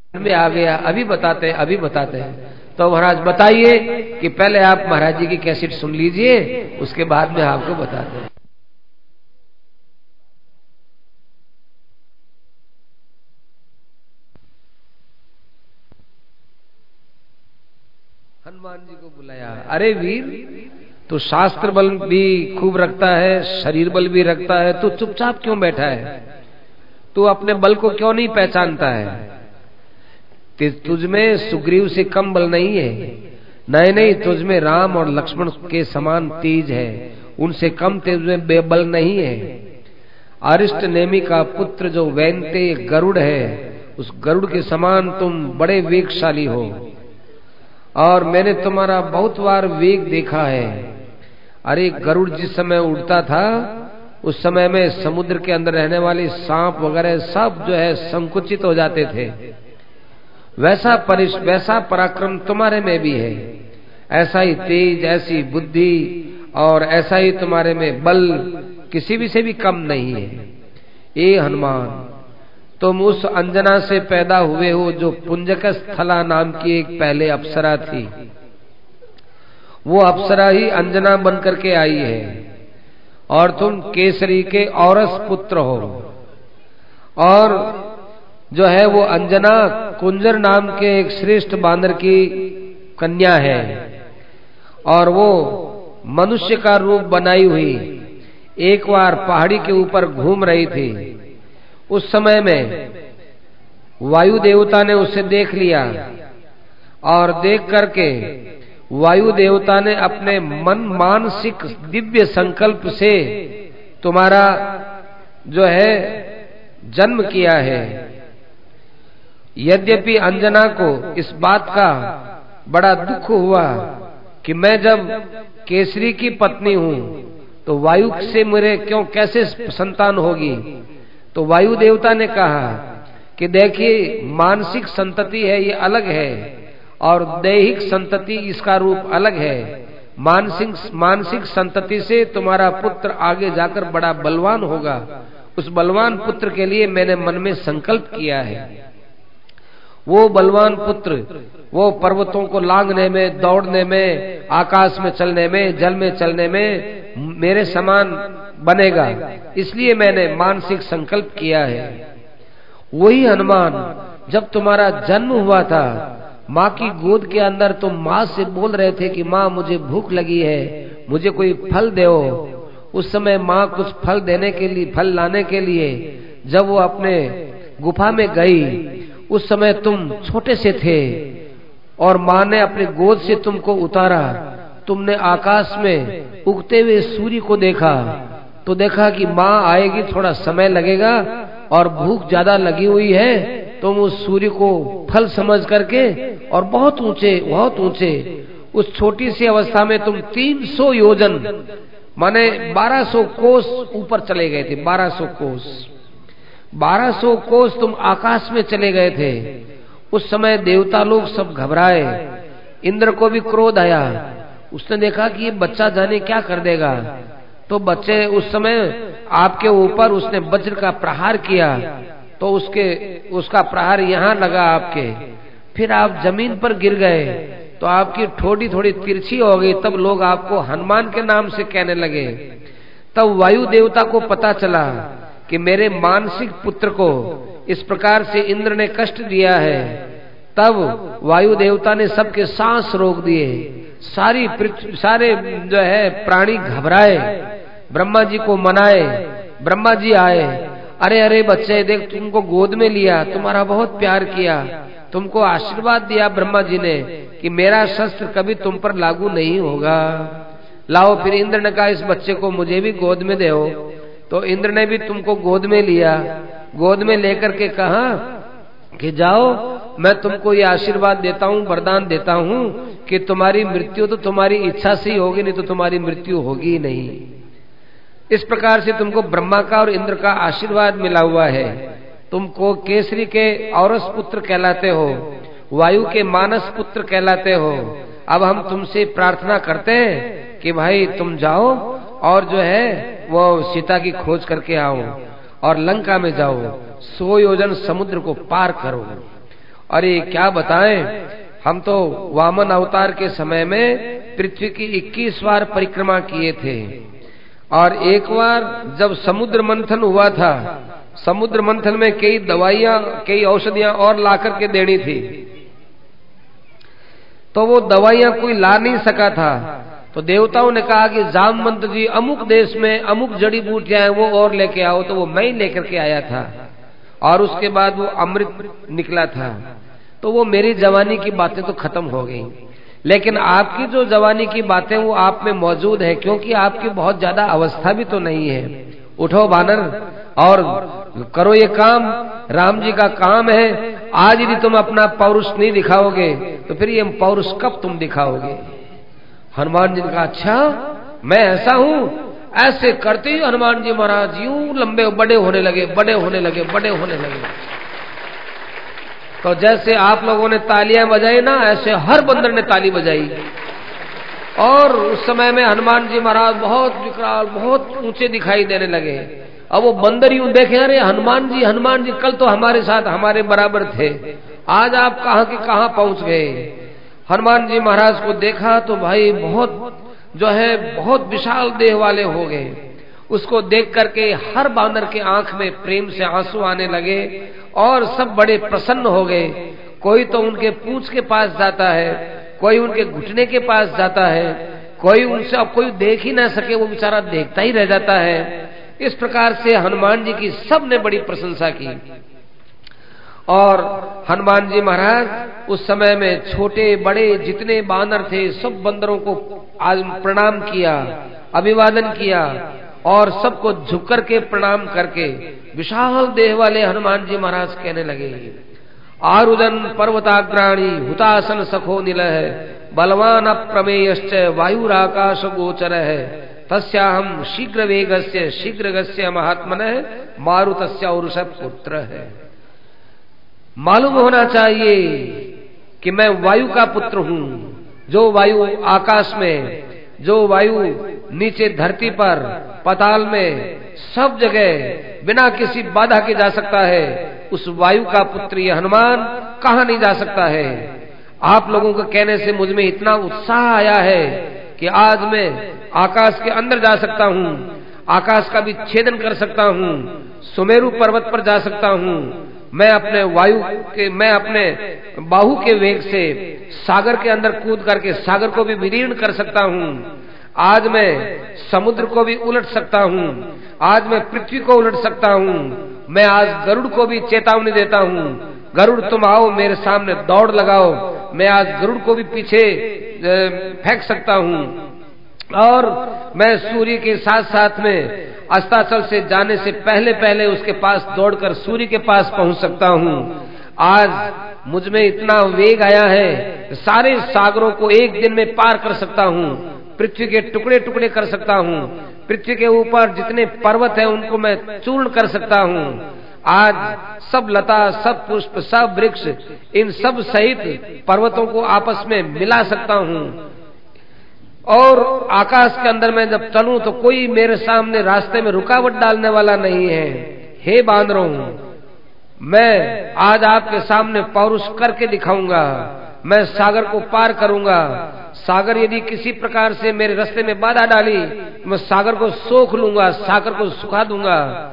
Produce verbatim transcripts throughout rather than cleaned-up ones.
में आ गया, अभी बताते हैं अभी बताते हैं। तो महाराज बताइए कि पहले आप महाराज जी की कैसेट सुन लीजिए, उसके बाद में आपको बताते हैं। हनुमान जी को बुलाया, अरे वीर तो शास्त्र बल भी खूब रखता है, शरीर बल भी रखता है, तो चुपचाप क्यों बैठा है? तू अपने बल को क्यों नहीं पहचानता है? तुझमें सुग्रीव से कम बल नहीं है, नहीं नहीं तुझमें राम और लक्ष्मण के समान तेज है, उनसे कम तुझमें बेबल नहीं है। अरिष्ट नेमि का पुत्र जो वैनते गरुड़ है, उस गरुड़ के समान तुम बड़े वेगशाली हो, और मैंने तुम्हारा बहुत बार वेग देखा है। अरे गरुड़ जिस समय उड़ता था उस समय में समुद्र के अंदर रहने वाले सांप वगैरह सब जो है संकुचित हो जाते थे। वैसा परिश वैसा पराक्रम तुम्हारे में भी है, ऐसा ही तेज, ऐसी बुद्धि और ऐसा ही तुम्हारे में बल किसी भी से भी कम नहीं है। ए हनुमान, तुम उस अंजना से पैदा हुए हो जो पुंजक स्थला नाम की एक पहले अप्सरा थी। वो अप्सरा ही अंजना बन करके आई है, और तुम केसरी के औरस पुत्र हो। और जो है वो अंजना कुंजर नाम के एक श्रेष्ठ बांदर की कन्या है, और वो मनुष्य का रूप बनाई हुई एक बार पहाड़ी के ऊपर घूम रही थी। उस समय में वायु देवता ने उसे देख लिया, और देख करके वायु देवता ने अपने मन मानसिक दिव्य संकल्प से तुम्हारा जो है जन्म किया है। यद्यपि अंजना को इस बात का बड़ा दुख हुआ कि मैं जब केसरी की पत्नी हूं तो वायु से मेरे क्यों कैसे संतान होगी, तो वायु देवता ने कहा कि देखिए मानसिक संतति है ये अलग है, और दैहिक संतति इसका रूप अलग है। मानसिक मानसिक संतति से तुम्हारा पुत्र आगे जाकर बड़ा बलवान होगा, उस बलवान पुत्र के लिए मैंने मन में संकल्प किया है। वो बलवान पुत्र वो पर्वतों को लांघने में, दौड़ने में, आकाश में चलने में, जल में चलने में मेरे समान बनेगा, इसलिए मैंने मानसिक संकल्प किया है। वही हनुमान जब तुम्हारा जन्म हुआ था, माँ की गोद के अंदर तुम माँ से बोल रहे थे कि माँ मुझे भूख लगी है, मुझे कोई फल दो। उस समय माँ कुछ फल देने के लिए, फल लाने के लिए जब वो अपने गुफा में गई, उस समय तुम छोटे से थे, और माँ ने अपने गोद से तुमको उतारा। तुमने आकाश में उगते हुए सूर्य को देखा, तो देखा कि माँ आएगी, थोड़ा समय लगेगा, और भूख ज्यादा लगी हुई है। तुम उस सूर्य को फल समझ करके और बहुत ऊंचे बहुत ऊंचे उस छोटी सी अवस्था में तुम तीन सौ योजन माने बारह सौ कोस ऊपर चले गए थे। बारह सौ कोस बारह सौ कोस तुम आकाश में चले गए थे। उस समय देवता लोग सब घबराए, इंद्र को भी क्रोध आया। उसने देखा कि ये बच्चा जाने क्या कर देगा, तो बच्चे उस समय आपके ऊपर उसने वज्र का प्रहार किया, तो उसके उसका प्रहार यहाँ लगा आपके, फिर आप जमीन पर गिर गए, तो आपकी ठोड़ी थोड़ी तिरछी हो गई। तब लोग आपको हनुमान के नाम से कहने लगे। तब वायु देवता को पता चला कि मेरे मानसिक पुत्र को इस प्रकार से इंद्र ने कष्ट दिया है। तब वायु देवता ने सबके सांस रोक दिए, सारी सारे जो है प्राणी घबराए, ब्रह्मा जी को मनाए। ब्रह्मा जी आए, अरे अरे बच्चे देख, तुमको गोद में लिया, तुम्हारा बहुत प्यार किया, तुमको आशीर्वाद दिया ब्रह्मा जी ने कि मेरा शस्त्र कभी तुम पर लागू नहीं होगा। लाओ, फिर इंद्र ने कहा इस बच्चे को मुझे भी गोद में दो, तो इंद्र ने भी तुमको गोद में लिया। गोद में लेकर के कहा कि जाओ, मैं तुमको ये आशीर्वाद देता हूँ, वरदान देता हूँ कि तुम्हारी मृत्यु तो तुम्हारी इच्छा से ही होगी, नहीं तो तुम्हारी मृत्यु होगी नहीं। इस प्रकार से तुमको ब्रह्मा का और इंद्र का आशीर्वाद मिला हुआ है। तुमको केसरी के औरस पुत्र कहलाते हो, वायु के मानस पुत्र कहलाते हो। अब हम तुमसे प्रार्थना करते हैं कि भाई तुम जाओ और जो है वो सीता की खोज करके आओ, और लंका में जाओ, सौ योजन समुद्र को पार करो, अरे क्या बताएं, हम तो वामन अवतार के समय में पृथ्वी की इक्कीस बार परिक्रमा किए थे, और एक बार जब समुद्र मंथन हुआ था, समुद्र मंथन में कई दवाइयां कई औषधियां और ला करके देनी थी, तो वो दवाइयां कोई ला नहीं सका था। तो देवताओं ने कहा कि जामवंत जी अमुक देश में अमुक जड़ी बूटियां हैं, वो और लेके आओ। तो वो मैं ही लेकर के आया था, और उसके बाद वो अमृत निकला था। तो वो मेरी जवानी की बातें तो खत्म हो गई, लेकिन आपकी जो जवानी की बातें वो आप में मौजूद है, क्योंकि आपकी बहुत ज्यादा अवस्था भी तो नहीं है। उठो बानर और करो ये काम, राम जी का काम है। आज यदि तुम अपना पौरुष नहीं दिखाओगे तो फिर ये पौरुष कब तुम दिखाओगे? हनुमान जी ने कहा, अच्छा मैं ऐसा हूँ? ऐसे करते ही हनुमान जी महाराज यूं लंबे बड़े होने लगे, बड़े होने लगे, बड़े होने लगे। तो जैसे आप लोगों ने तालियां बजाई ना, ऐसे हर बंदर ने ताली बजाई, और उस समय में हनुमान जी महाराज बहुत विकराल, बहुत ऊंचे दिखाई देने लगे। अब वो बंदर यूं देखे, अरे हनुमान जी, हनुमान जी कल तो हमारे साथ हमारे बराबर थे, आज आप कहां के कहां पहुंच गए? हनुमान जी महाराज को देखा तो भाई बहुत जो है बहुत विशाल देह वाले हो गए। उसको देख करके हर बानर के आंख में प्रेम से आंसू आने लगे, और सब बड़े प्रसन्न हो गए। कोई तो उनके पूंछ के पास जाता है, कोई उनके घुटने के पास जाता है, कोई उनसे अब कोई देख ही ना सके, वो बेचारा देखता ही रह जाता है। इस प्रकार से हनुमान जी की सबने बड़ी प्रशंसा की। और हनुमान जी महाराज उस समय में छोटे बड़े जितने बानर थे सब बंदरों को आज प्रणाम किया, अभिवादन किया, और सबको झुक करके प्रणाम करके विशाल देह वाले हनुमान जी महाराज कहने लगे, आरुदन पर्वताग्राणी हुतासन सखो निलह बलवान अप्रमेयश्च वायुराकाश गोचर है तस्याहम शीघ्र वेगस्य शीघ्र गस्य महात्मनः मारुतस्य औरुषभ पुत्र है। मालूम होना चाहिए कि मैं वायु का पुत्र हूँ, जो वायु आकाश में, जो वायु नीचे धरती पर, पाताल में, सब जगह बिना किसी बाधा के जा सकता है, उस वायु का पुत्र ये हनुमान कहाँ नहीं जा सकता है। आप लोगों के कहने से मुझ में इतना उत्साह आया है कि आज मैं आकाश के अंदर जा सकता हूँ, आकाश का भी छेदन कर सकता हूँ, सुमेरु पर्वत पर जा सकता हूँ, मैं अपने वायु के मैं अपने बाहु के वेग से सागर के अंदर कूद करके सागर को भी विलीन कर सकता हूँ, आज मैं समुद्र को भी उलट सकता हूँ, आज मैं पृथ्वी को उलट सकता हूँ, मैं आज गरुड़ को भी चेतावनी देता हूँ, गरुड़ तुम आओ मेरे सामने दौड़ लगाओ, मैं आज गरुड़ को भी पीछे फेंक सकता हूँ, और मैं सूर्य के साथ साथ में अस्ताचल से जाने से पहले पहले उसके पास दौड़कर सूर्य के पास पहुंच सकता हूँ। आज मुझ में इतना वेग आया है, सारे सागरों को एक दिन में पार कर सकता हूँ, पृथ्वी के टुकड़े टुकड़े कर सकता हूँ, पृथ्वी के ऊपर जितने पर्वत हैं उनको मैं चूर्ण कर सकता हूँ, आज सब लता, सब पुष्प, सब वृक्ष, इन सब सहित पर्वतों को आपस में मिला सकता हूँ, और आकाश के अंदर मैं जब चलूं तो कोई मेरे सामने रास्ते में रुकावट डालने वाला नहीं है। हे बानरों, मैं आज आपके सामने पौरुष करके दिखाऊंगा, मैं सागर को पार करूंगा। सागर यदि किसी प्रकार से मेरे रास्ते में बाधा डाली, मैं सागर को सोख लूंगा, सागर को सुखा दूंगा।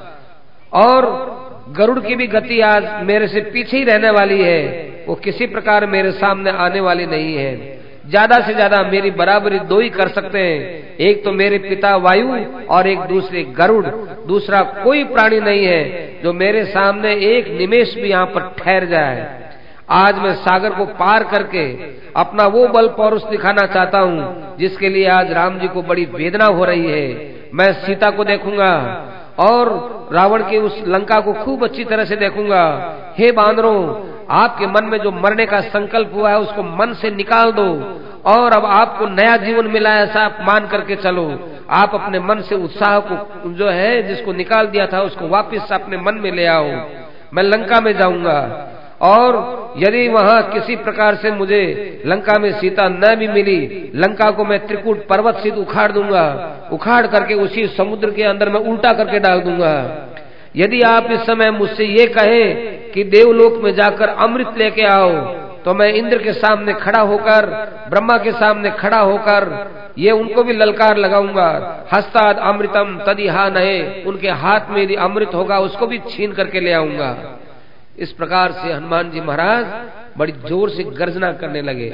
और गरुड़ की भी गति आज मेरे से पीछे ही रहने वाली है, वो किसी प्रकार मेरे सामने आने वाली नहीं है। ज्यादा से ज्यादा मेरी बराबरी दो ही कर सकते हैं, एक तो मेरे पिता वायु और एक दूसरे गरुड़, दूसरा कोई प्राणी नहीं है जो मेरे सामने एक निमेष भी यहाँ पर ठहर जाए। आज मैं सागर को पार करके अपना वो बल पौरुष दिखाना चाहता हूँ जिसके लिए आज राम जी को बड़ी वेदना हो रही है। मैं सीता को देखूंगा और रावण की उस लंका को खूब अच्छी तरह से देखूंगा। हे बानरों, आपके मन में जो मरने का संकल्प हुआ है उसको मन से निकाल दो, और अब आपको नया जीवन मिला है ऐसा आप मान करके चलो। आप अपने मन से उत्साह को जो है जिसको निकाल दिया था उसको वापस अपने मन में ले आओ। मैं लंका में जाऊंगा, और यदि वहां किसी प्रकार से मुझे लंका में सीता न भी मिली, लंका को मैं त्रिकूट पर्वत से उखाड़ दूंगा, उखाड़ करके उसी समुद्र के अंदर मैं उल्टा करके डाल दूंगा। यदि आप इस समय मुझसे ये कहें कि देवलोक में जाकर अमृत लेके आओ, तो मैं इंद्र के सामने खड़ा होकर, ब्रह्मा के सामने खड़ा होकर ये उनको भी ललकार लगाऊंगा। हस्ताद अमृतम तदिहा नहे, उनके हाथ में यदि अमृत होगा उसको भी छीन करके ले आऊंगा। इस प्रकार से हनुमान जी महाराज बड़ी जोर से गर्जना करने लगे।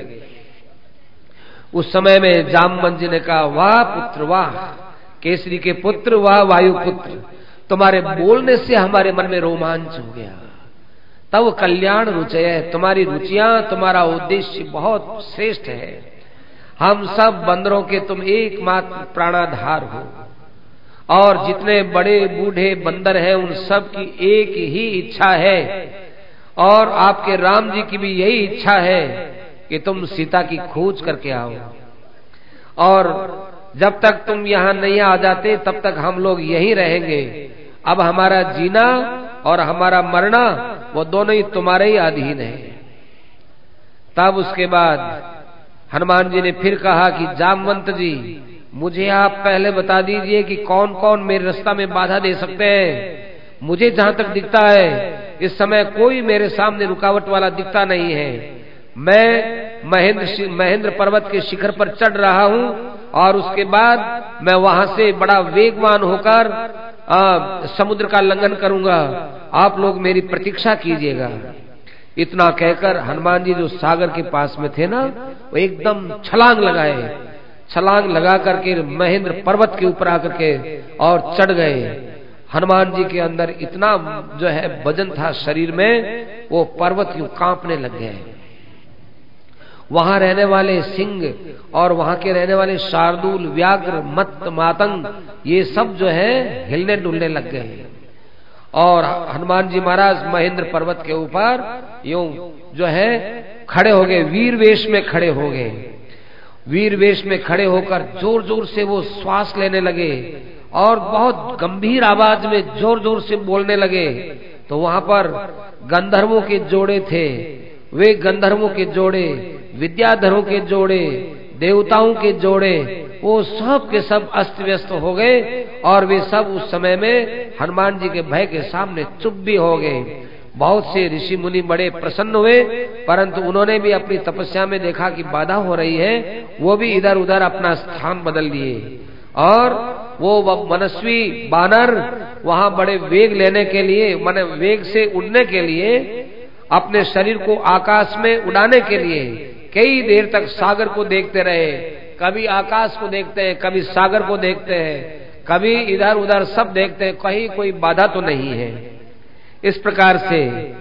उस समय में जामवंत जी ने कहा, वाह पुत्र वाह, केसरी के पुत्र, वाह वायु पुत्र, तुम्हारे बोलने से हमारे मन में रोमांच हो गया। तब कल्याण रुचय, तुम्हारी रुचियां, तुम्हारा उद्देश्य बहुत श्रेष्ठ है। हम सब बंदरों के तुम एकमात्र प्राणाधार हो, और जितने बड़े बूढ़े बंदर हैं उन सब की एक ही इच्छा है, और आपके राम जी की भी यही इच्छा है कि तुम सीता की खोज करके आओ। और जब तक तुम यहाँ नहीं आ जाते तब तक हम लोग यहीं रहेंगे। अब हमारा जीना और हमारा मरना वो दोनों ही तुम्हारे ही अधीन है। तब उसके बाद हनुमान जी ने फिर कहा कि जामवंत जी, मुझे आप पहले बता दीजिए कि कौन कौन मेरे रास्ता में बाधा दे सकते हैं। मुझे जहां तक दिखता है इस समय कोई मेरे सामने रुकावट वाला दिखता नहीं है। मैं महेंद्र महेंद्र पर्वत के शिखर पर चढ़ रहा हूं, और उसके बाद मैं वहां से बड़ा वेगवान होकर आ, समुद्र का लंघन करूंगा। आप लोग मेरी प्रतीक्षा कीजिएगा। इतना कहकर हनुमान जी जो सागर के पास में थे ना, वो एकदम छलांग लगाए, छलांग लगा करके महेंद्र पर्वत के ऊपर आकर के और चढ़ गए। हनुमान जी के अंदर इतना जो है वजन था शरीर में, वो पर्वत यूं कांपने लग गए। वहां रहने वाले सिंह और वहां के रहने वाले शार्दूल, व्याघ्र, मत्त, मातंग, ये सब जो है हिलने डुलने लग गए। और हनुमान जी महाराज महेंद्र पर्वत के ऊपर यूं जो है खड़े हो गए, वीर वेश में खड़े हो गए। वीर वेश में खड़े होकर जोर जोर से वो श्वास लेने लगे और बहुत गंभीर आवाज में जोर जोर से बोलने लगे। तो वहां पर गंधर्वों के जोड़े थे, वे गंधर्वों के जोड़े, विद्याधरों के जोड़े, देवताओं के जोड़े, वो सब के सब अस्त व्यस्त हो गए। और वे सब उस समय में हनुमान जी के भय के सामने चुप भी हो गए। बहुत से ऋषि मुनि बड़े प्रसन्न हुए, परंतु उन्होंने भी अपनी तपस्या में देखा कि बाधा हो रही है, वो भी इधर उधर अपना स्थान बदल लिए। और वो मनस्वी बानर वहां बड़े वेग लेने के लिए, माने वेग से उड़ने के लिए, अपने शरीर को आकाश में उड़ाने के लिए कई देर तक सागर को देखते रहे। कभी आकाश को देखते हैं, कभी सागर को देखते हैं, कभी इधर उधर सब देखते हैं, कहीं कोई बाधा तो नहीं है। इस प्रकार से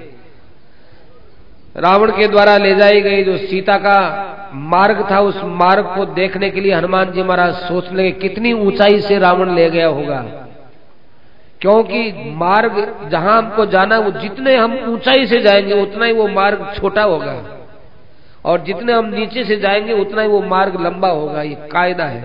रावण के द्वारा ले जाई गई जो सीता का मार्ग था, उस मार्ग को देखने के लिए हनुमान जी महाराज सोचने लगे कितनी ऊंचाई से रावण ले गया होगा। क्योंकि मार्ग जहां हमको जाना, वो जितने हम ऊंचाई से जाएंगे उतना ही वो मार्ग छोटा होगा, और जितने हम नीचे से जाएंगे उतना ही वो मार्ग लंबा होगा। ये कायदा है।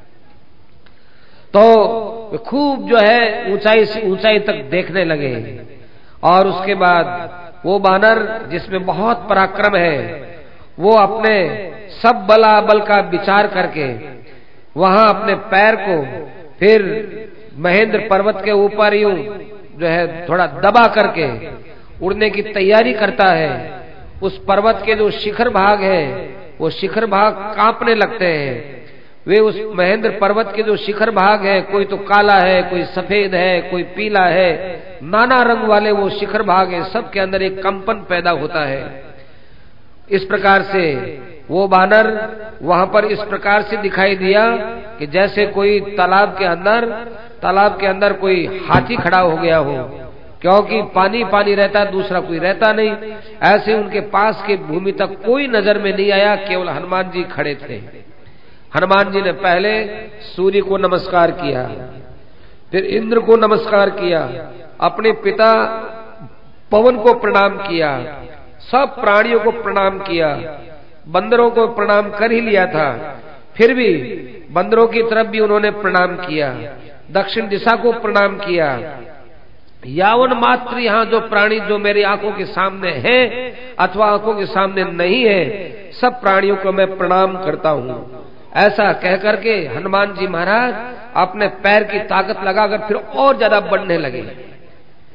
तो खूब जो है ऊंचाई से ऊंचाई तक देखने लगे। और उसके बाद वो बानर जिसमें बहुत पराक्रम है, वो अपने सब बला बल का विचार करके वहां अपने पैर को फिर महेंद्र पर्वत के ऊपर यूं जो है थोड़ा दबा करके उड़ने की तैयारी करता है। उस पर्वत के जो शिखर भाग है, वो शिखर भाग कांपने लगते हैं। वे उस महेंद्र पर्वत के जो शिखर भाग है, कोई तो काला है, कोई सफेद है, कोई पीला है, नाना रंग वाले वो शिखर भाग है, सबके अंदर एक कंपन पैदा होता है। इस प्रकार से वो बानर वहां पर इस प्रकार से दिखाई दिया कि जैसे कोई तालाब के अंदर तालाब के अंदर कोई हाथी खड़ा हो गया हो, क्योंकि पानी पानी रहता, दूसरा कोई रहता नहीं। ऐसे उनके पास के भूमि तक कोई नजर में नहीं आया, केवल हनुमान जी खड़े थे। हनुमान जी ने पहले सूर्य को नमस्कार किया, फिर इंद्र को नमस्कार किया, अपने पिता पवन को प्रणाम किया, सब प्राणियों को प्रणाम किया, बंदरों को प्रणाम कर ही लिया था, फिर भी बंदरों की तरफ भी उन्होंने प्रणाम किया, दक्षिण दिशा को प्रणाम किया। यावन मात्र यहाँ जो प्राणी जो मेरी आंखों के सामने है अथवा आंखों के सामने नहीं है, सब प्राणियों को मैं प्रणाम करता हूँ। ऐसा कह करके हनुमान जी महाराज अपने पैर की ताकत लगाकर फिर और ज्यादा बढ़ने लगे।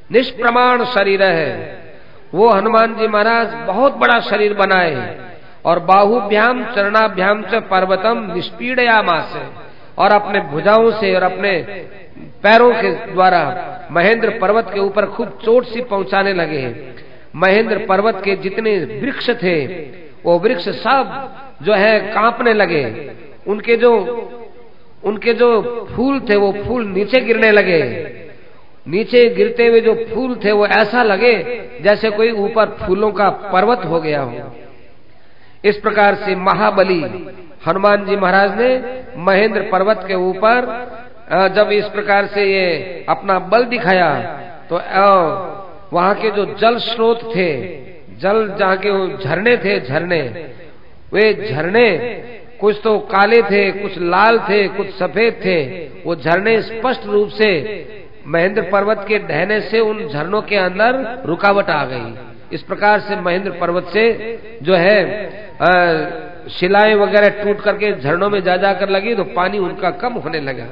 निष्प्रमाण शरीर है। वो हनुमान जी महाराज बहुत बड़ा शरीर बनाए और बाहुभ्याम चरणाभ्याम से पर्वतम निष्पीडयामास, और अपने भुजाओं से और अपने पैरों के द्वारा महेंद्र पर्वत के ऊपर खूब चोट सी पहुंचाने लगे। महेंद्र पर्वत के जितने वृक्ष थे वो वृक्ष सब जो है कांपने लगे। उनके जो उनके जो फूल थे वो फूल नीचे गिरने लगे। नीचे गिरते हुए जो फूल थे वो ऐसा लगे जैसे कोई ऊपर फूलों का पर्वत हो गया हो। इस प्रकार से महाबली हनुमान जी महाराज ने महेंद्र पर्वत के ऊपर जब इस प्रकार से ये अपना बल दिखाया तो वहां के जो जल स्रोत थे, जल जहाँ के झरने थे, झरने वे झरने कुछ तो काले थे, कुछ लाल थे, कुछ सफेद थे। वो झरने स्पष्ट रूप से महेंद्र पर्वत के ढहने से उन झरनों के अंदर रुकावट आ गई। इस प्रकार से महेंद्र पर्वत से जो है शिलाएं वगैरह टूट करके झरनों में जा जाकर लगी तो पानी उनका कम होने लगा।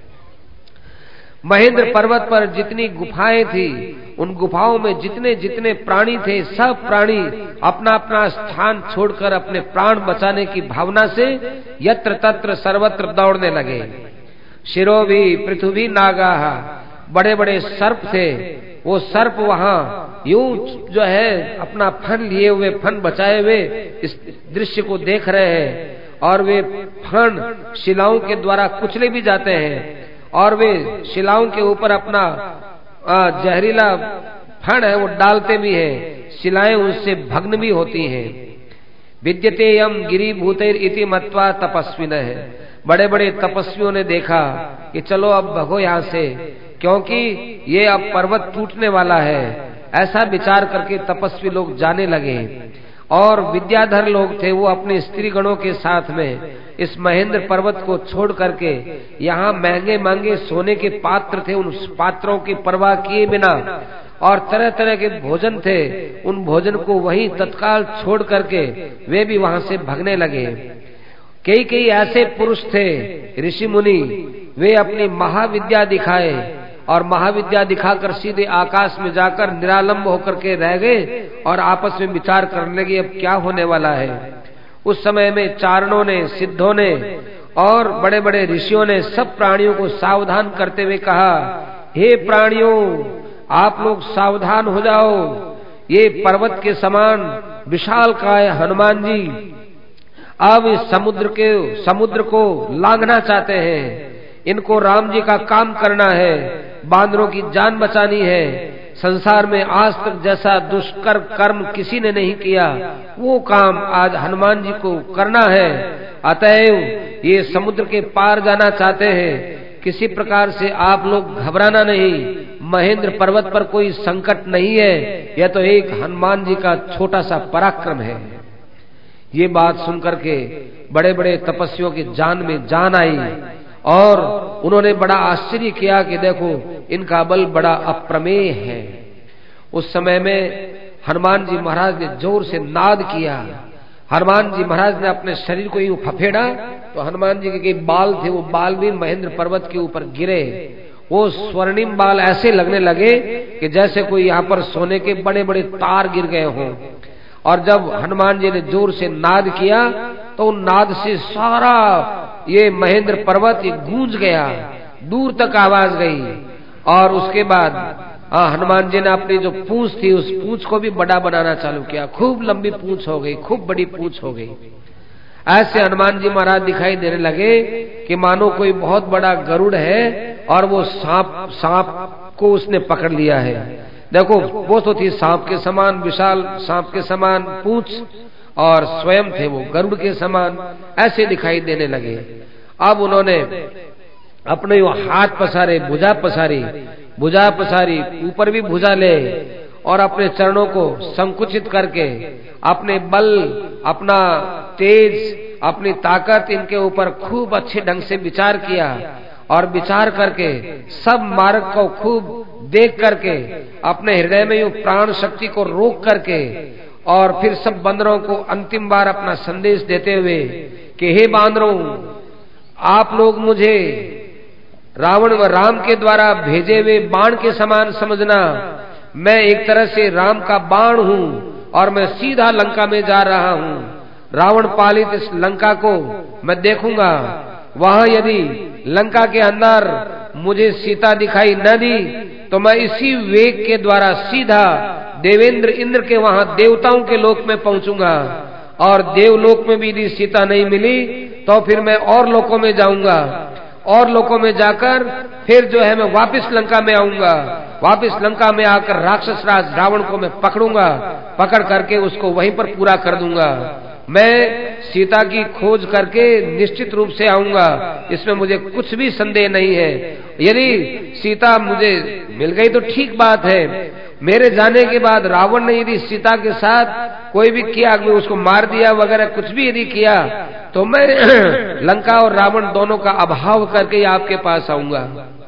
महेंद्र पर्वत पर जितनी गुफाएं थी, उन गुफाओं में जितने जितने प्राणी थे, सब प्राणी अपना अपना स्थान छोड़कर अपने प्राण बचाने की भावना से यत्र तत्र सर्वत्र दौड़ने लगे। शिरो भी पृथ्वी नागा, बड़े बड़े सर्प थे, वो सर्प वहां यूं जो है अपना फन लिए हुए, फन बचाए हुए इस दृश्य को देख रहे हैं। और वे फन शिलाओं के द्वारा कुचले भी जाते हैं और वे शिलाओं के ऊपर अपना जहरीला फन है वो डालते भी हैं, शिलाएं उससे भग्न भी होती हैं। विद्यते यम गिरी भूतेर इति मत्वा तपस्विनः है। बड़े बड़े तपस्वियों ने देखा कि चलो अब भगो यहाँ से, क्योंकि ये अब पर्वत टूटने वाला है। ऐसा विचार करके तपस्वी लोग जाने लगे और विद्याधर लोग थे वो अपने स्त्री गणों के साथ में इस महेंद्र पर्वत को छोड़ करके यहाँ महंगे महंगे सोने के पात्र थे, उन पात्रों की परवाह किए बिना, और तरह तरह के भोजन थे, उन भोजन को वहीं तत्काल छोड़ करके वे भी वहां से भगने लगे। कई कई ऐसे पुरुष थे ऋषि मुनि, वे अपनी महाविद्या दिखाए और महाविद्या दिखाकर सीधे आकाश में जाकर निरालंब होकर के रह गए और आपस में विचार करने लगे अब क्या होने वाला है। उस समय में चारणों ने, सिद्धों ने और बड़े बड़े ऋषियों ने सब प्राणियों को सावधान करते हुए कहा, हे प्राणियों, आप लोग सावधान हो जाओ। ये पर्वत के समान विशालकाय हनुमान जी अब इस समुद्र के समुद्र को लांघना चाहते हैं। इनको राम जी का काम करना है, बांदरों की जान बचानी है। संसार में आज तक जैसा दुष्कर कर्म किसी ने नहीं किया, वो काम आज हनुमान जी को करना है। अतएव ये समुद्र के पार जाना चाहते हैं। किसी प्रकार से आप लोग घबराना नहीं, महेंद्र पर्वत पर कोई संकट नहीं है, यह तो एक हनुमान जी का छोटा सा पराक्रम है। ये बात सुनकर के बड़े बड़े तपस्वियों की जान में जान आई और उन्होंने बड़ा आश्चर्य किया कि देखो इनका बल बड़ा अप्रमेय है। उस समय में हनुमान जी महाराज ने जोर से नाद किया। हनुमान जी महाराज ने अपने शरीर को यूं फफेड़ा तो हनुमान जी के बाल थे, वो बाल भी महेंद्र पर्वत के ऊपर गिरे। वो स्वर्णिम बाल ऐसे लगने लगे कि जैसे कोई यहाँ पर सोने के बड़े बड़े तार गिर गए हों। और जब हनुमान जी ने जोर से नाद किया तो उन नाद से सारा ये महेंद्र पर्वत ये गूंज गया, दूर तक आवाज गई। और उसके बाद हनुमान जी ने अपनी जो पूंछ थी उस पूंछ को भी बड़ा बनाना चालू किया। खूब लंबी पूंछ हो गई, खूब बड़ी पूंछ हो गई। ऐसे हनुमान जी महाराज दिखाई देने लगे कि मानो कोई बहुत बड़ा गरुड़ है और वो सांप सांप को उसने पकड़ लिया है। देखो वो तो थी सांप के समान विशाल, सांप के समान पूंछ, और स्वयं थे वो गरुड़ के समान, ऐसे दिखाई देने लगे। अब उन्होंने अपने वो हाथ पसारे, भुजा पसारी, भुजा पसारी, ऊपर भी भुजा ले, और अपने चरणों को संकुचित करके अपने बल, अपना तेज, अपनी ताकत इनके ऊपर खूब अच्छे ढंग से विचार किया। और विचार करके सब मार्ग को खूब देख करके अपने हृदय में यूं प्राण शक्ति को रोक करके और फिर सब बंदरों को अंतिम बार अपना संदेश देते हुए कि हे बांदरों, आप लोग मुझे रावण व राम के द्वारा भेजे हुए बाण के समान समझना, मैं एक तरह से राम का बाण हूं और मैं सीधा लंका में जा रहा हूं। रावण पालित इस लंका को मैं देखूंगा। वहां यदि लंका के अंदर मुझे सीता दिखाई न दी तो मैं इसी वेग के द्वारा सीधा देवेंद्र इंद्र के वहां देवताओं के लोक में पहुंचूंगा। और देवलोक में भी यदि सीता नहीं मिली तो फिर मैं और लोकों में जाऊंगा। और लोकों में जाकर फिर जो है मैं वापस लंका में आऊंगा। वापस लंका में आकर राक्षस राज रावण को मैं पकड़ूंगा। पकड़ करके उसको वहीं पर पूरा कर दूंगा। मैं सीता की खोज करके निश्चित रूप से आऊंगा, इसमें मुझे कुछ भी संदेह नहीं है। यदि सीता मुझे मिल गई तो ठीक बात है। मेरे जाने के बाद रावण ने यदि सीता के साथ कोई भी किया, उसको मार दिया वगैरह कुछ भी यदि किया तो मैं लंका और रावण दोनों का अभाव करके आपके पास आऊंगा।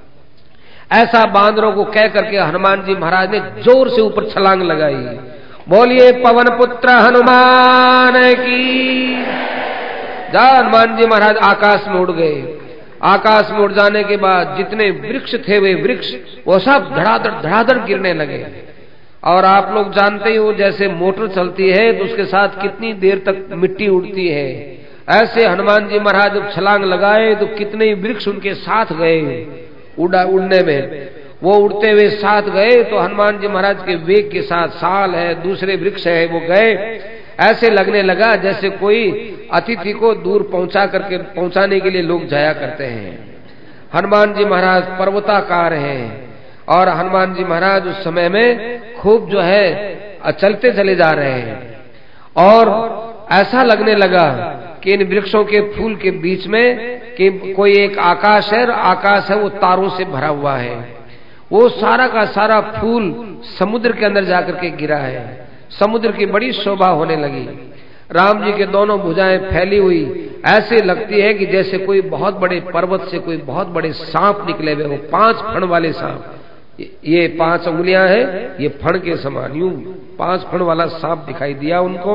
ऐसा बांदरों को कह करके हनुमान जी महाराज ने जोर से ऊपर छलांग लगाई। बोलिए पवन पुत्र हनुमान की। जा हनुमान जी महाराज आकाश में उड़ गए। आकाश में उड़ जाने के बाद जितने वृक्ष थे वे वृक्ष वो सब धड़ाधड़ धड़ाधड़ गिरने लगे। और आप लोग जानते ही हो जैसे मोटर चलती है तो उसके साथ कितनी देर तक मिट्टी उड़ती है, ऐसे हनुमान जी महाराज जब छलांग लगाए तो कितने वृक्ष उनके साथ गए उड़ा उड़ने में। वो उड़ते हुए साथ गए तो हनुमान जी महाराज के वेग के साथ साल है, दूसरे वृक्ष है, वो गए। ऐसे लगने लगा जैसे कोई अतिथि को दूर पहुंचा करके पहुंचाने के लिए लोग जाया करते हैं। हनुमान जी महाराज पर्वताकार हैं और हनुमान जी महाराज उस समय में खूब जो है चलते चले जा रहे हैं। और ऐसा लगने लगा कि इन वृक्षों के फूल के बीच में कि कोई एक आकाश है, और आकाश है वो तारों से भरा हुआ है। वो सारा का सारा फूल समुद्र के अंदर जाकर के गिरा है। समुद्र की बड़ी शोभा होने लगी। राम जी के दोनों भुजाएं फैली हुई ऐसे लगती है कि जैसे कोई बहुत बड़े पर्वत से कोई बहुत बड़े सांप निकले हुए हो, पांच फण वाले सांप। ये पांच उंगलियां हैं, ये फण के समान यूं पांच फण वाला सांप दिखाई दिया उनको।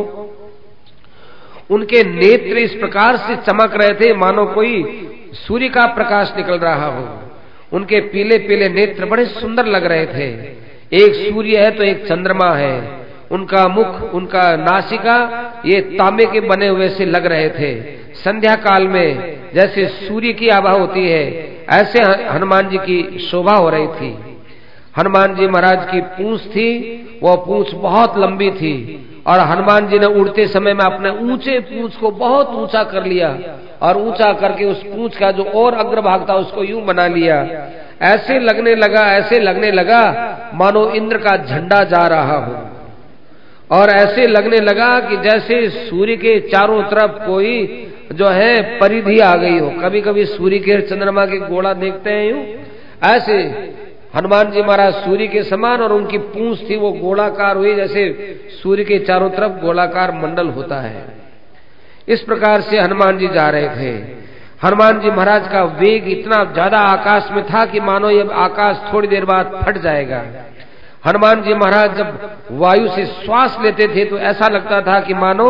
उनके नेत्र इस प्रकार से चमक रहे थे मानो कोई सूर्य का प्रकाश निकल रहा हो। उनके पीले पीले नेत्र बड़े सुंदर लग रहे थे। एक सूर्य है तो एक चंद्रमा है। उनका मुख, उनका नासिका ये तांबे के बने हुए से लग रहे थे। संध्या काल में जैसे सूर्य की आभा होती है ऐसे हनुमान जी की शोभा हो रही थी। हनुमान जी महाराज की पूंछ थी, वो पूंछ बहुत लंबी थी और हनुमान जी ने उड़ते समय में अपने ऊंचे पूंछ को बहुत ऊंचा कर लिया और ऊंचा करके उस पूंछ का जो और अग्रभाग था उसको यूं बना लिया। ऐसे लगने लगा ऐसे लगने लगा मानो इंद्र का झंडा जा रहा हो। और ऐसे लगने लगा कि जैसे सूर्य के चारों तरफ कोई जो है परिधि आ गई हो। कभी कभी सूर्य के चंद्रमा के गोला देखते हैं यूं, ऐसे हनुमान जी महाराज सूर्य के समान और उनकी पूंछ थी वो गोलाकार हुई जैसे सूर्य के चारों तरफ गोलाकार मंडल होता है। इस प्रकार से हनुमान जी जा रहे थे। हनुमान जी महाराज का वेग इतना ज्यादा आकाश में था कि मानो ये आकाश थोड़ी देर बाद फट जाएगा। हनुमान जी महाराज जब वायु से श्वास लेते थे तो ऐसा लगता था कि मानो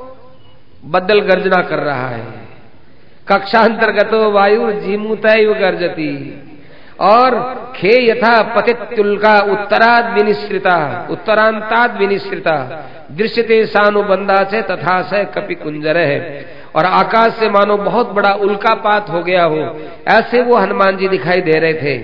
बदल गर्जना कर रहा है। कक्षांतर्गतो वायु जीमूतैव गर्जती और खे यथा पतितुल्का उत्तराद विनिश्रिता उत्तरांताद विनिश्रिता दृश्यते सानुबंधा से तथा से कपि कुंजर है। और आकाश से मानो बहुत बड़ा उल्कापात हो गया हो, ऐसे वो हनुमान जी दिखाई दे रहे थे।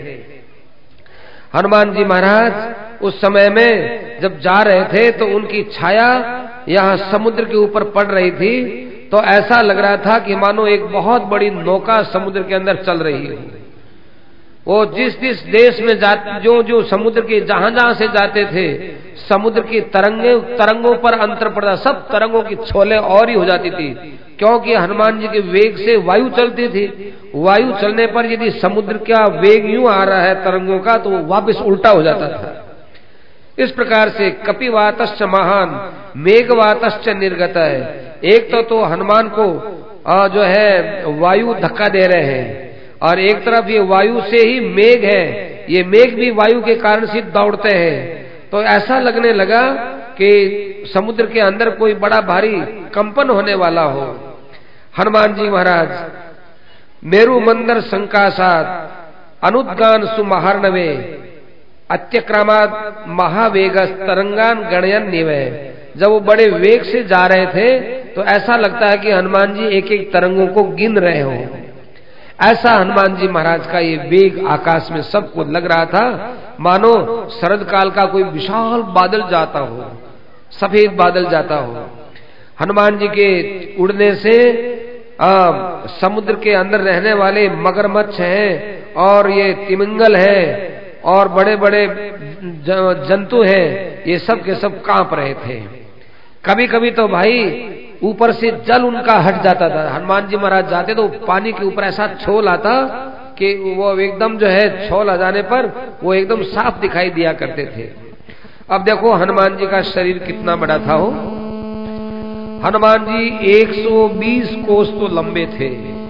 हनुमान जी महाराज उस समय में जब जा रहे थे तो उनकी छाया यहाँ समुद्र के ऊपर पड़ रही थी, तो ऐसा लग रहा था कि मानो एक बहुत बड़ी नौका समुद्र के अंदर चल रही है। वो जिस जिस देश में जाते, जो जो समुद्र के जहां जहां से जाते थे, समुद्र की तरंगे तरंगों पर अंतर पड़ता, सब तरंगों की छोले और ही हो जाती थी, क्योंकि हनुमान जी के वेग से वायु चलती थी। वायु चलने पर यदि समुद्र का वेग यूं आ रहा है तरंगों का तो वो वापस उल्टा हो जाता था। इस प्रकार से कपिवातश्च महान मेघवातश्च निर्गत है। एक तो तो हनुमान को जो है वायु धक्का दे रहे हैं और एक तरफ ये वायु से ही मेघ है, ये मेघ भी वायु के कारण से दौड़ते हैं। तो ऐसा लगने लगा कि समुद्र के अंदर कोई बड़ा भारी कंपन होने वाला हो। हनुमान जी महाराज मेरु मंदर संकासात अनुद्गान सुमहार्णवे अत्यक्रामात महावेग तरंगान गणयन निवय। जब वो बड़े वेग से जा रहे थे तो ऐसा लगता है कि हनुमान जी एक एक तरंगों को गिन रहे हो। ऐसा हनुमान जी महाराज का ये वेग आकाश में सबको लग रहा था, मानो शरद काल का कोई विशाल बादल जाता हो, सफेद बादल जाता हो। हनुमान जी के उड़ने से आ, समुद्र के अंदर रहने वाले मगरमच्छ हैं और ये तिमिंगल है और बड़े बड़े जंतु हैं, ये सब के सब कांप रहे थे। कभी कभी तो भाई ऊपर से जल उनका हट जाता था। हनुमान जी महाराज जाते तो पानी के ऊपर ऐसा छोल आता कि वो एकदम जो है छोल आ जाने पर वो एकदम साफ दिखाई दिया करते थे। अब देखो हनुमान जी का शरीर कितना बड़ा था हो। हनुमान जी एक सौ बीस कोस तो लंबे थे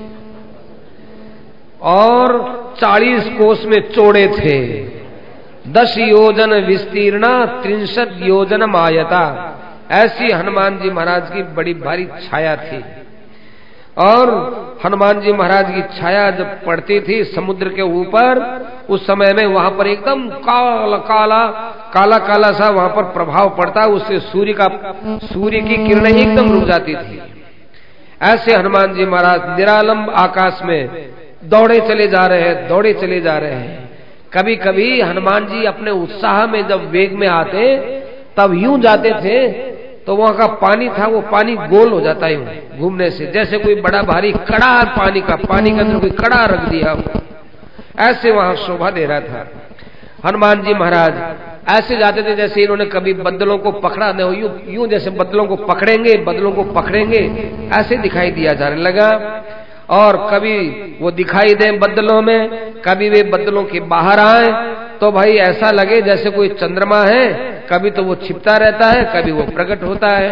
और चालीस कोस में चौड़े थे। दस योजन विस्तीर्णा त्रिंशत योजन मायता। ऐसी हनुमान जी महाराज की बड़ी भारी छाया थी। और हनुमान जी महाराज की छाया जब पड़ती थी समुद्र के ऊपर, उस समय में वहां पर एकदम काला काला काला काला सा वहां पर प्रभाव पड़ता, उससे सूर्य का सूर्य की किरणें एकदम रुक जाती थी। ऐसे हनुमान जी महाराज निरालंब आकाश में दौड़े चले जा रहे हैं, दौड़े चले जा रहे हैं। कभी कभी हनुमान जी अपने उत्साह में जब वेग में आते तब यूं जाते थे तो वहां का पानी था वो पानी गोल हो जाता है घूमने से, जैसे कोई बड़ा भारी कड़ा पानी का पानी के अंदर कोई कड़ा रख दिया हो, ऐसे वहां शोभा दे रहा था। हनुमान जी महाराज ऐसे जाते थे जैसे इन्होंने कभी बदलों को पकड़ा न हो, यूं यूं जैसे बदलों को पकड़ेंगे बदलों को पकड़ेंगे ऐसे दिखाई दिया जाने लगा। और कभी वो दिखाई दे बदलों में, कभी वे बदलों के बाहर आए तो भाई ऐसा लगे जैसे कोई चंद्रमा है, कभी तो वो छिपता रहता है, कभी वो प्रकट होता है।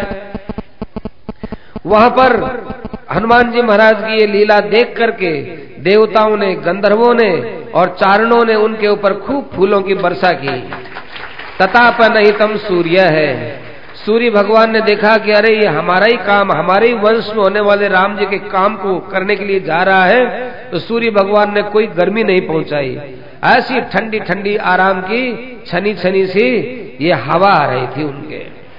वहां पर हनुमान जी महाराज की ये लीला देख करके देवताओं ने, गंधर्वों ने और चारणों ने उनके ऊपर खूब फूलों की वर्षा की। ततापनहितम सूर्य है। सूर्य भगवान ने देखा कि अरे ये हमारा ही काम, हमारे ही वंश में होने वाले राम जी के काम को करने के लिए जा रहा है, तो सूर्य भगवान ने कोई गर्मी नहीं पहुंचाई। ऐसी ठंडी ठंडी आराम की छनी छनी सी ये हवा आ रही थी उनके।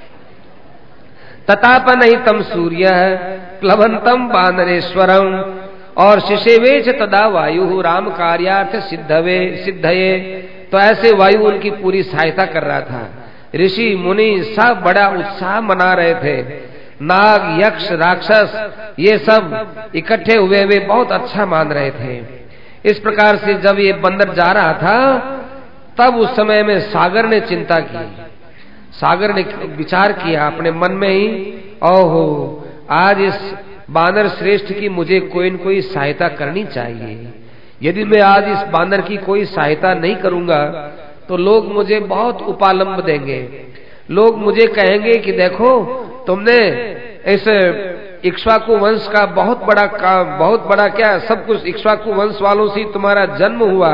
ततापनहितम सूर्य प्लवंतम वानरेश्वरम और शिशेवेच तदा वायु राम कार्यार्थ सिद्धवे सिद्धये। तो ऐसे वायु उनकी पूरी सहायता कर रहा था। ऋषि मुनि सब बड़ा उत्साह मना रहे थे। नाग यक्ष राक्षस ये सब इकट्ठे हुए वे बहुत अच्छा मान रहे थे। इस प्रकार से जब ये बंदर जा रहा था तब उस समय में सागर ने चिंता की। सागर ने विचार किया अपने मन में ही, ओहो आज इस बानर श्रेष्ठ की मुझे कोई न कोई सहायता करनी चाहिए। यदि मैं आज इस बानर की कोई सहायता नहीं करूंगा तो लोग मुझे बहुत उपालंब देंगे। लोग मुझे कहेंगे कि देखो तुमने इस इक्ष्वाकु वंश का बहुत बड़ा काम, बहुत बड़ा क्या सब कुछ इक्ष्वाकु वंश वालों से तुम्हारा जन्म हुआ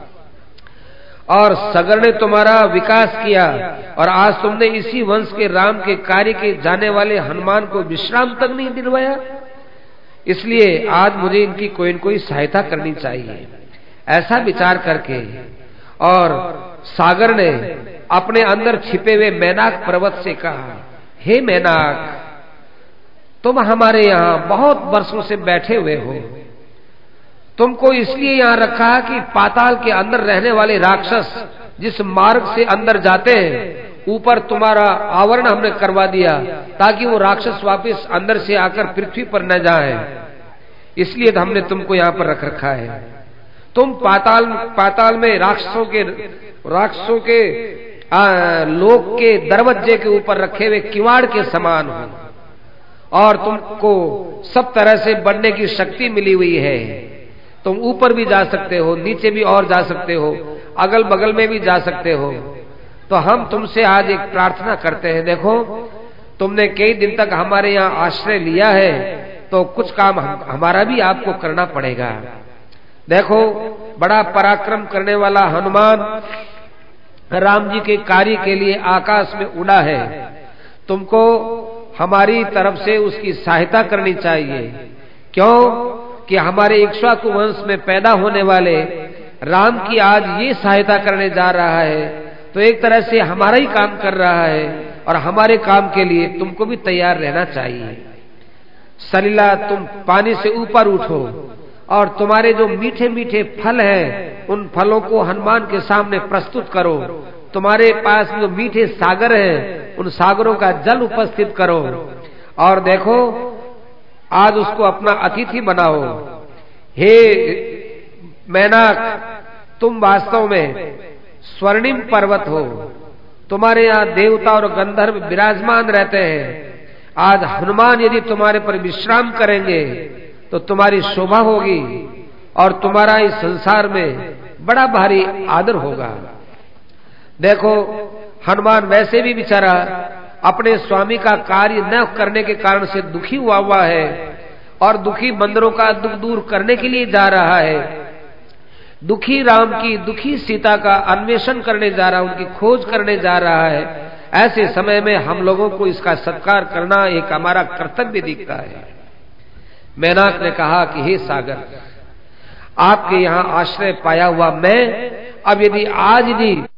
और सगर ने तुम्हारा विकास किया और आज तुमने इसी वंश के राम के कार्य के जाने वाले हनुमान को विश्राम तक नहीं दिलवाया। इसलिए आज मुझे इनकी कोई न कोई सहायता करनी चाहिए। ऐसा विचार करके और सागर ने अपने अंदर छिपे हुए मैनाक पर्वत से कहा, हे मैनाक तुम हमारे यहाँ बहुत वर्षों से बैठे हुए हो, तुमको इसलिए यहाँ रखा कि पाताल के अंदर रहने वाले राक्षस जिस मार्ग से अंदर जाते हैं ऊपर तुम्हारा आवरण हमने करवा दिया ताकि वो राक्षस वापस अंदर से आकर पृथ्वी पर न जाए। इसलिए तो हमने तुमको यहाँ पर रख रखा है। तुम पाताल पाताल में राक्षसों के राक्षसों के आ, लोक के दरवाजे के ऊपर रखे हुए किवाड़ के समान हो और तुमको सब तरह से बढ़ने की शक्ति मिली हुई है। तुम ऊपर भी जा सकते हो, नीचे भी और जा सकते हो, अगल बगल में भी जा सकते हो। तो हम तुमसे आज एक प्रार्थना करते हैं, देखो तुमने कई दिन तक हमारे यहाँ आश्रय लिया है तो कुछ काम हम, हमारा भी आपको करना पड़ेगा। देखो बड़ा पराक्रम करने वाला हनुमान राम जी के कार्य के लिए आकाश में उड़ा है, तुमको हमारी तरफ से उसकी सहायता करनी चाहिए। क्यों कि हमारे इक्ष्वाकु वंश में पैदा होने वाले राम की आज ये सहायता करने जा रहा है तो एक तरह से हमारा ही काम कर रहा है और हमारे काम के लिए तुमको भी तैयार रहना चाहिए। सलीला तुम पानी से ऊपर उठो और तुम्हारे जो मीठे मीठे फल हैं उन फलों को हनुमान के सामने प्रस्तुत करो। तुम्हारे पास जो मीठे सागर हैं उन सागरों का जल उपस्थित करो और देखो आज उसको अपना अतिथि बनाओ। हे मैनाक, तुम वास्तव में स्वर्णिम पर्वत हो, तुम्हारे यहाँ देवता और गंधर्व विराजमान रहते हैं। आज हनुमान यदि तुम्हारे पर विश्राम करेंगे तो तुम्हारी शोभा होगी और तुम्हारा इस संसार में बड़ा भारी आदर होगा। देखो हनुमान वैसे भी बेचारा अपने स्वामी का कार्य न करने के कारण से दुखी हुआ हुआ है और दुखी बंदरों का दुख दूर करने के लिए जा रहा है। दुखी राम की, दुखी सीता का अन्वेषण करने जा रहा है, उनकी खोज करने जा रहा है। ऐसे समय में हम लोगों को इसका सत्कार करना एक हमारा कर्तव्य दिखता है। मैनाक ने कहा कि हे सागर, आपके यहाँ आश्रय पाया हुआ मैं अब यदि आज यदि